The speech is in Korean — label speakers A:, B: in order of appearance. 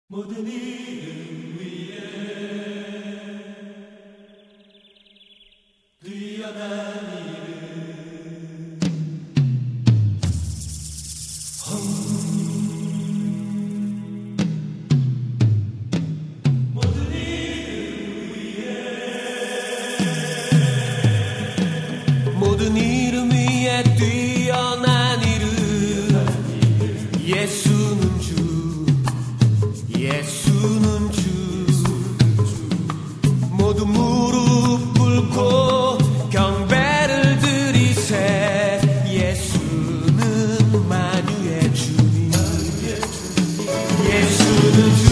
A: 모든 이름 위에 뛰어난 이름 모든 이름 위에 모든 이름 위에 뛰어난 이름 예수는 주 예수는 주 모두 무릎 꿇고 경배를 드리세 예수는 만유의 주님 예수는 주